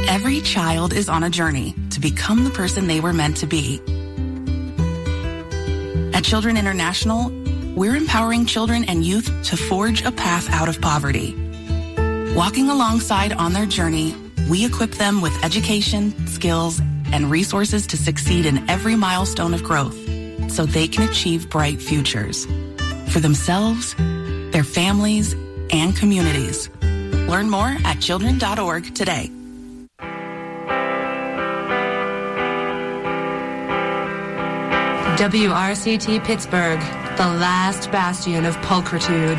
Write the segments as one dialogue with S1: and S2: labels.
S1: Every child is on a journey to become the person they were meant to be. At Children International, we're empowering children and youth to forge a path out of poverty. Walking alongside on their journey, we equip them with education, skills, and resources to succeed in every milestone of growth so they can achieve bright futures for themselves, their families, and communities. Learn more at children.org today.
S2: WRCT Pittsburgh, the last bastion of pulchritude.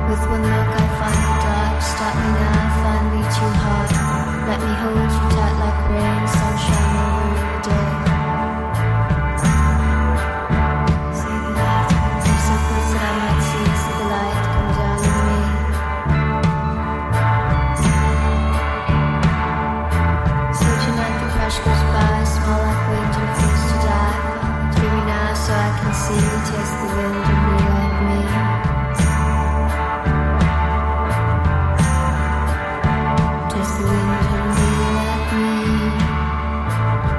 S3: With one look I find the dark. Stop me now, find me too hard. Let me hold you tight like rain, sunshine over the day. See the light, some circles that I might see. See the light come down on me. Searching at the crash goes by, small like wind and close to die. Hear me now so I can see. Taste the wind and be like me. Taste the wind and be like me.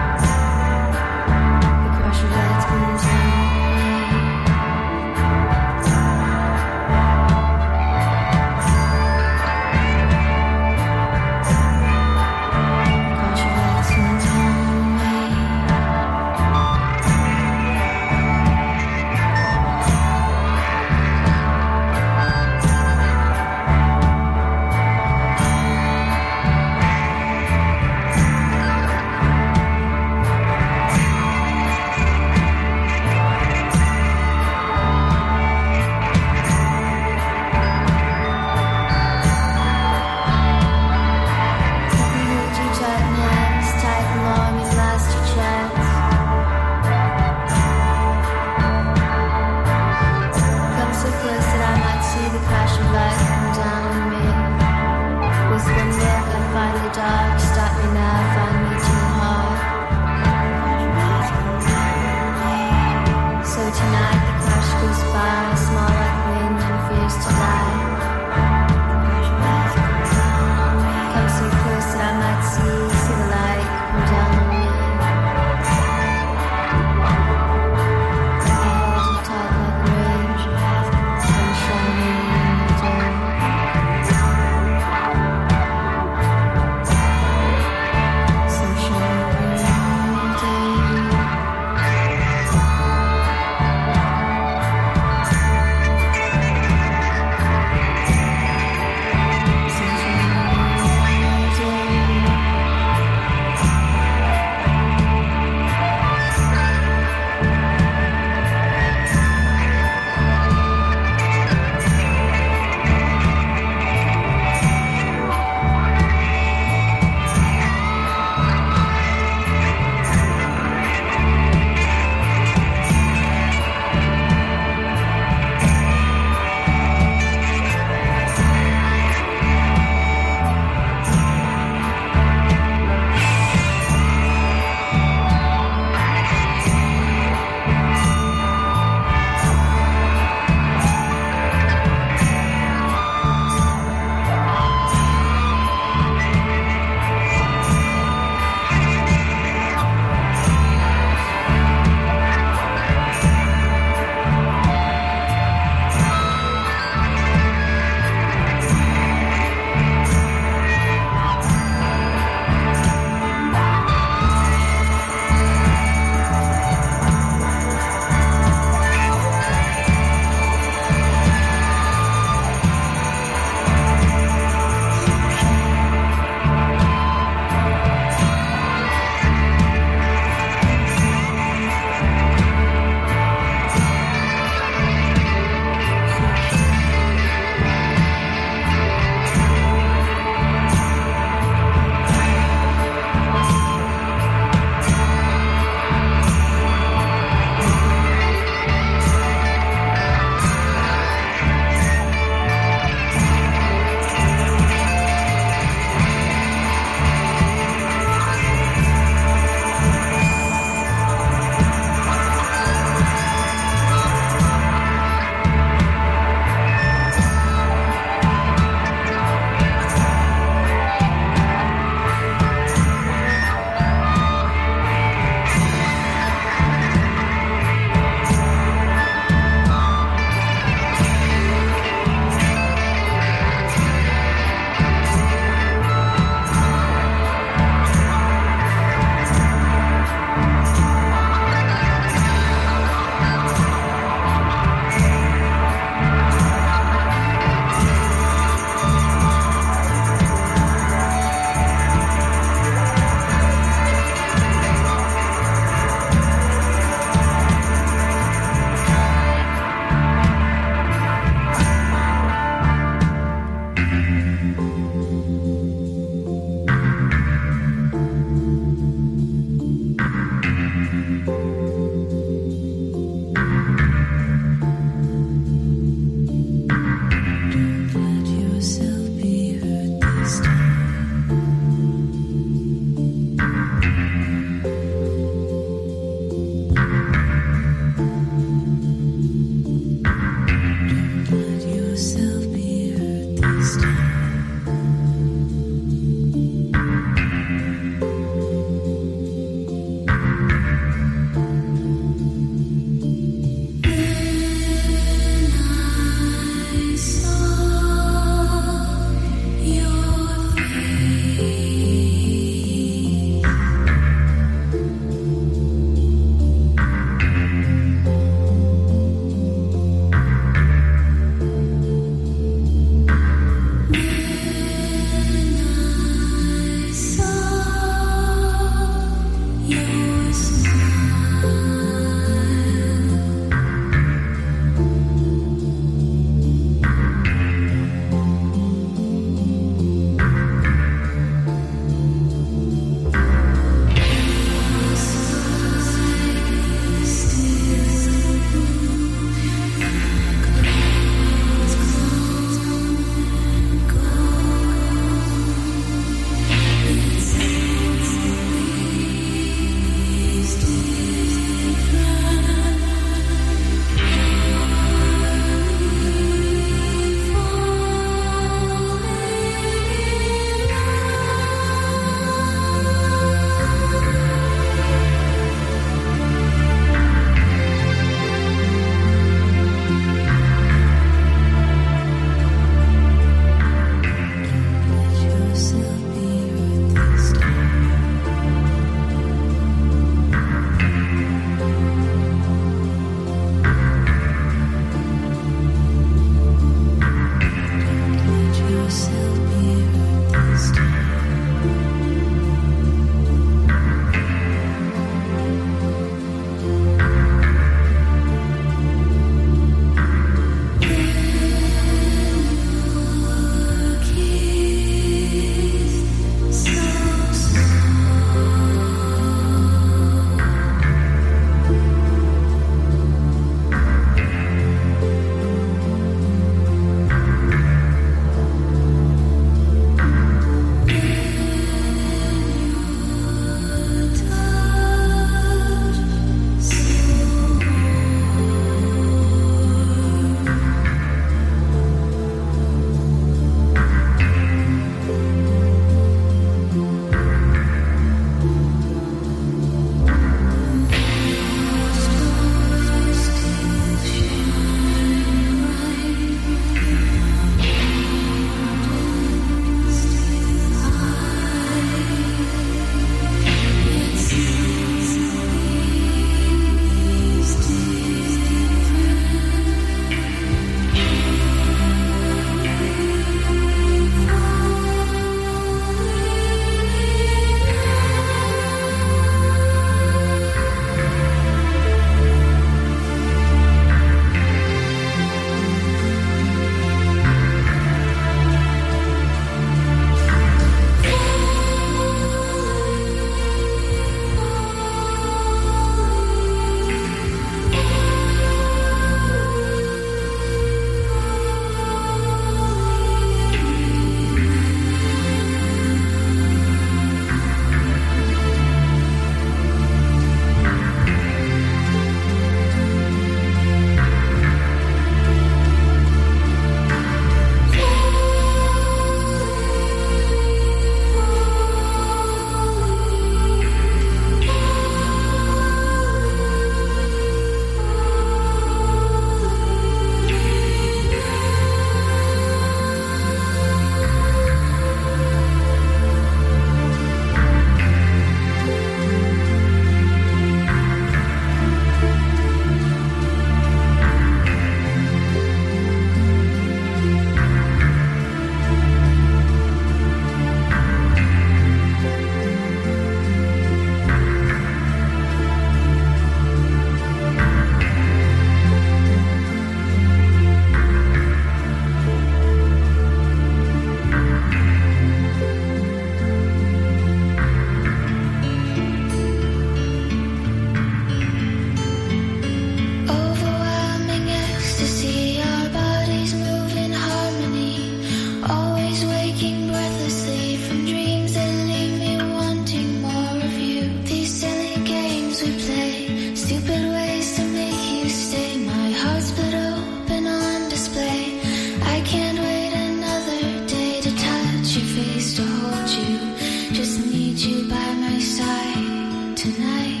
S3: you by my side tonight.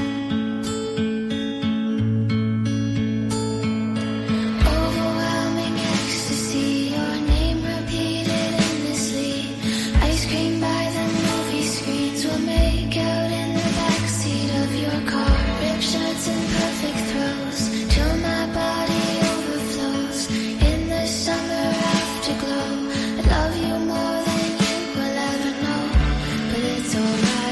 S3: Overwhelming ecstasy, your name repeated endlessly. Ice cream by the movie screens, we'll make out in the backseat of your car. Ripped shirts and perfect throws, till my body overflows. In the summer afterglow, I love you more than you will ever know. But it's alright.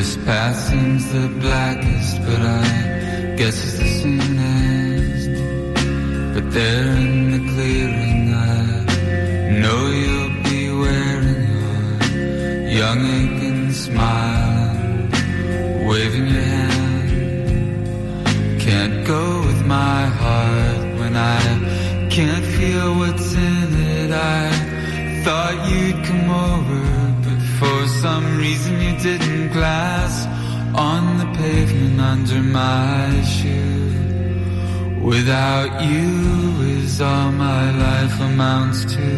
S4: path seems the blackest, but I guess it's the soonest. But there in the clearing, I know you'll be wearing your young aching smile and waving your hand. Can't go with my heart when I can't feel what's in it. I thought you'd come over, but for some reason you didn't. Glass on the pavement under my shoe. Without you is all my life amounts to.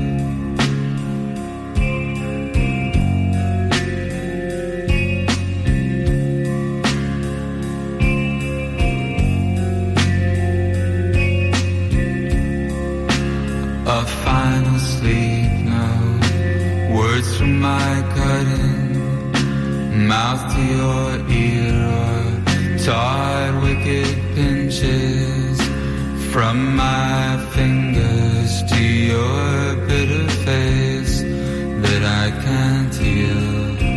S4: A final sleep, no words from my cutting mouth to your ear, or tired wicked pinches from my fingers to your bitter face that I can't heal.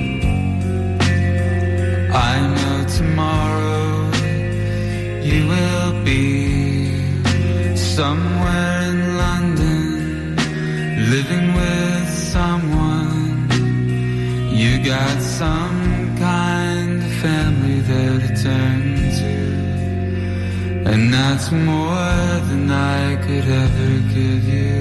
S4: I know tomorrow you will be somewhere in London, living with someone. You got some kind of family there to turn to, and that's more than I could ever give you.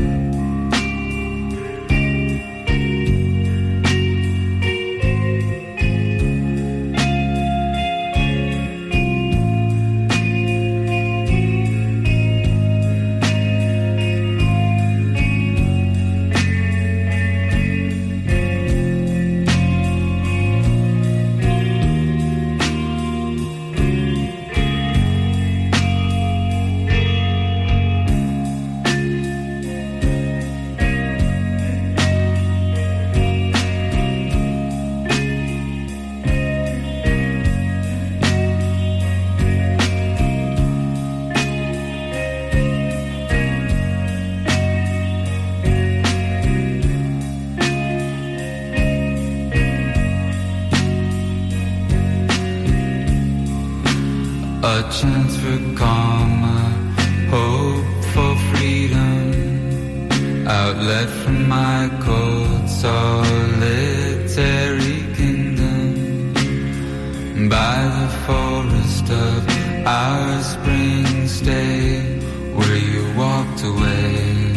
S4: A chance for calm, a hope for freedom, outlet from my cold solitary kingdom, by the forest of our spring stay, where you walked away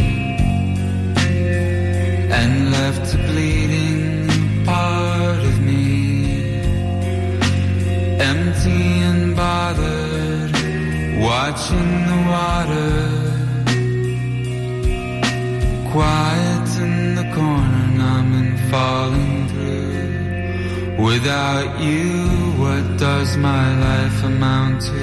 S4: and left a bleeding part of me, empty and bothered, watching the water, quiet in the corner, numb and falling through. Without you, what does my life amount to?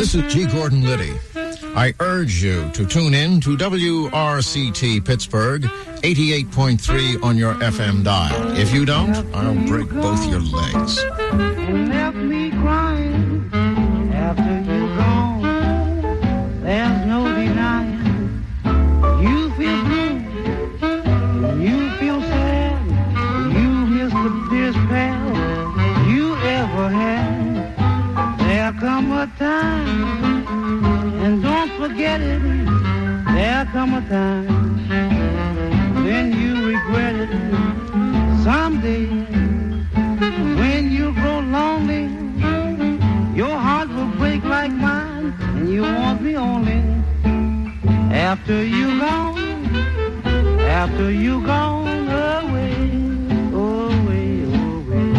S5: This is G. Gordon Liddy. I urge you to tune in to WRCT Pittsburgh, 88.3 on your FM dial. If you don't, I'll break both your legs.
S6: And left me crying after you gone. There's no denying. You feel blue, you feel sad. You miss the dearest pal you ever had. There'll come a time, and don't forget it. There'll come a time when you regret it. Someday, when you grow lonely, your heart will break like mine, and you want me only. After you gone away, away, away.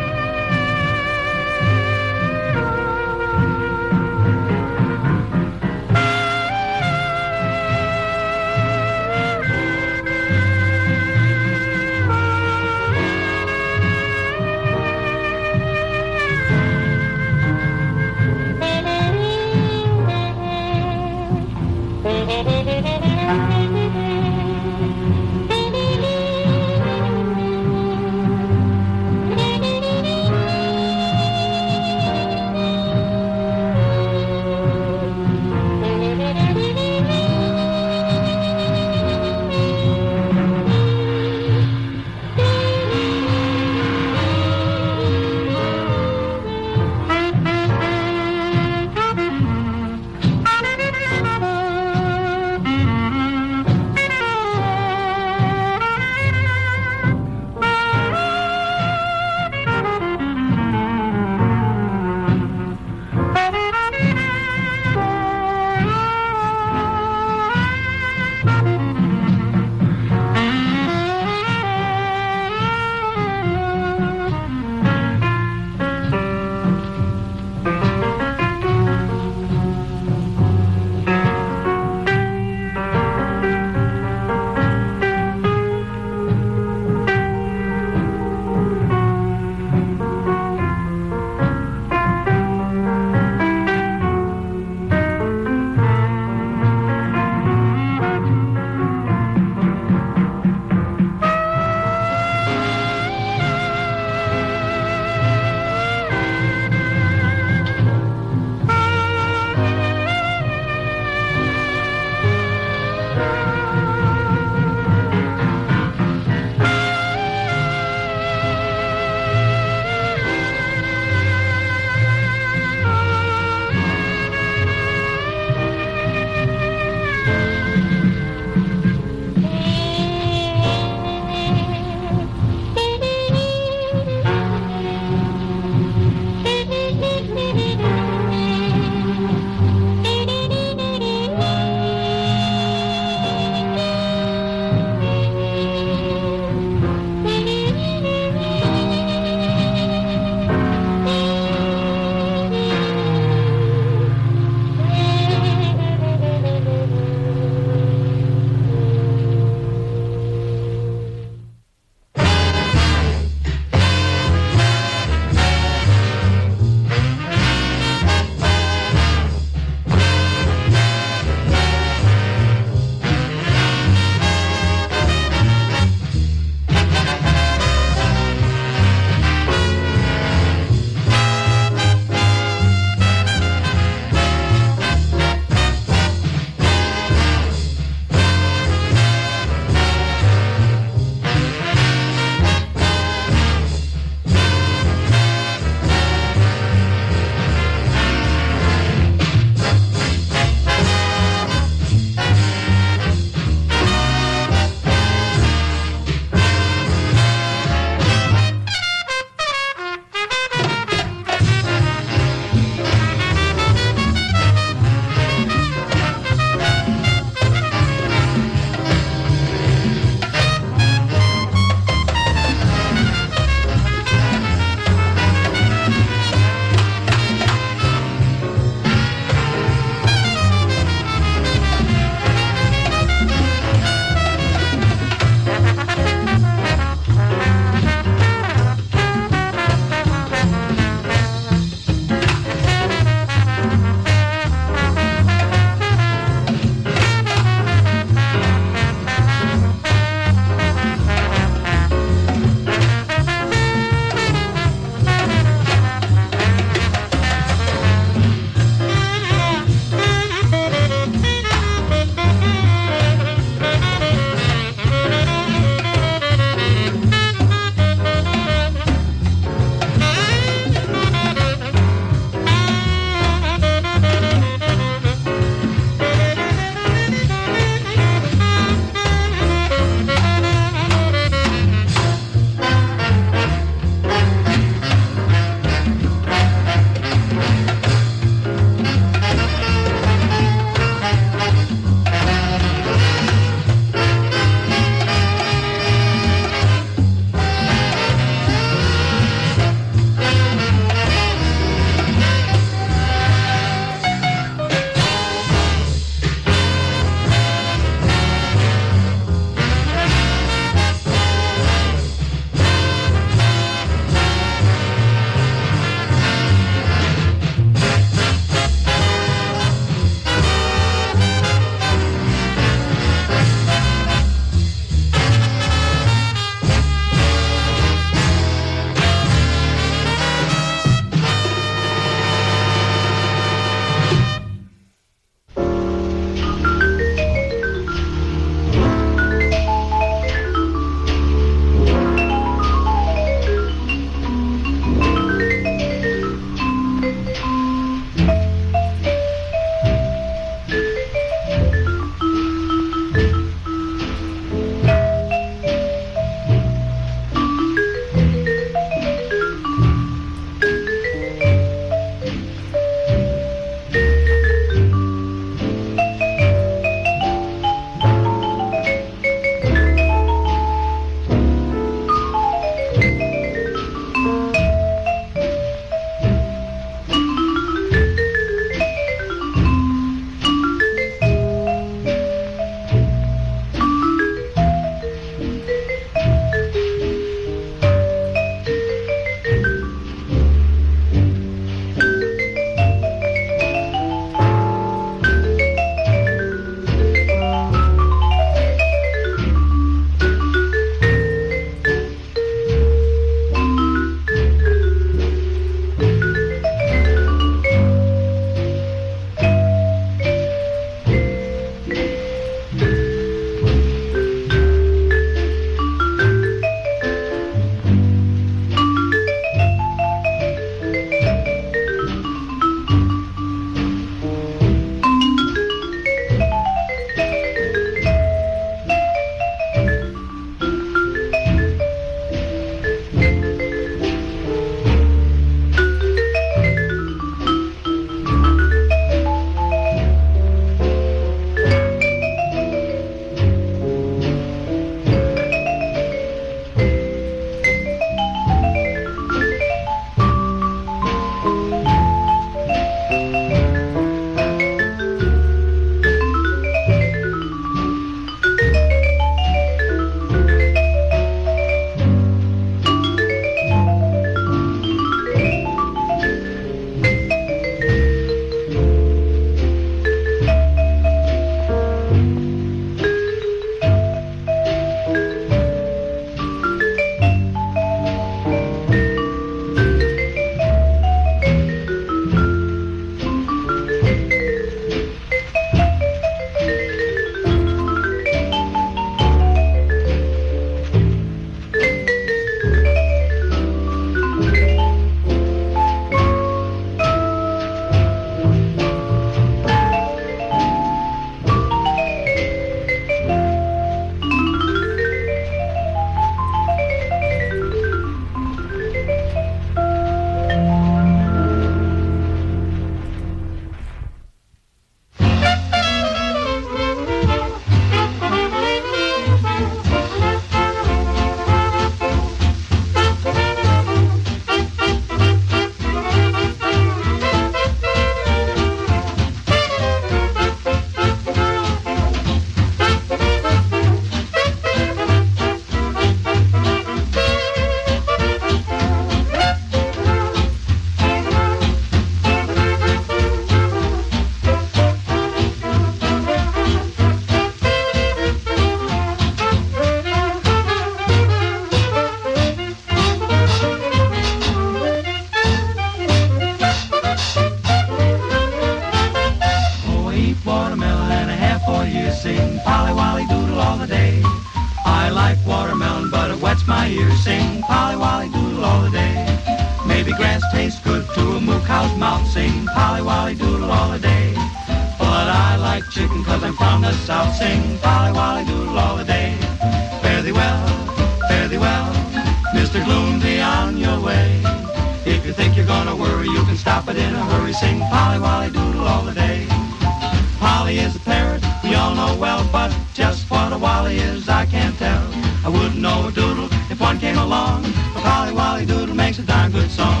S7: watermelon and a half for you. Sing Polly Wolly Doodle all the day. I like watermelon, but it wets my ears. Sing Polly Wolly Doodle all the day. Maybe grass tastes good to a moo cow's mouth. Sing Polly Wolly Doodle all the day. But I like chicken 'cause I'm from the south. Sing Polly Wolly Doodle all the day. Fare thee well, Mr. Gloom, be on your way. If you think you're gonna worry, you can stop it in a hurry. Sing Polly Wolly Doodle all the day. Polly is a parrot, we all know well, but just what a Wally is, I can't tell. I wouldn't know a doodle if one came along, but Polly Wolly Doodle makes a darn good song.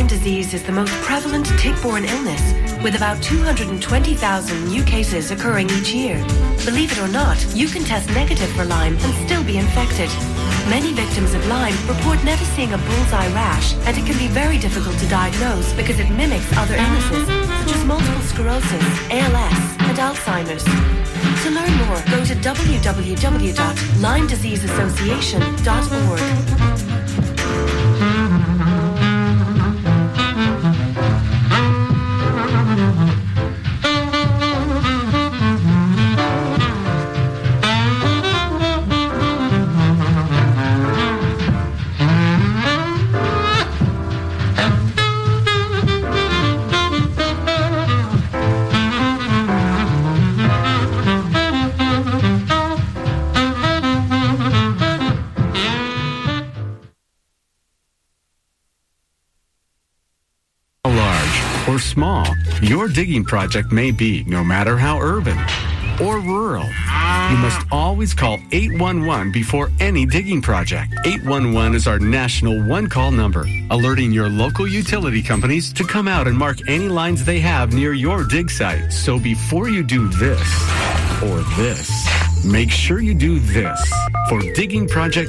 S8: disease is the most prevalent tick-borne illness, with about 220,000 new cases occurring each year. Believe it or not, you can test negative for Lyme and still be infected. Many victims of Lyme report never seeing a bullseye rash, and it can be very difficult to diagnose because it mimics other illnesses, such as multiple sclerosis, ALS, and Alzheimer's. To learn more, go to www.LymeDiseaseAssociation.org.
S9: Small your digging project may be, no matter how urban or rural, you must always call 811 before any digging project. 811 is our national one-call number, alerting your local utility companies to come out and mark any lines they have near your dig site. So before you do this or this, make sure you do this. For digging projects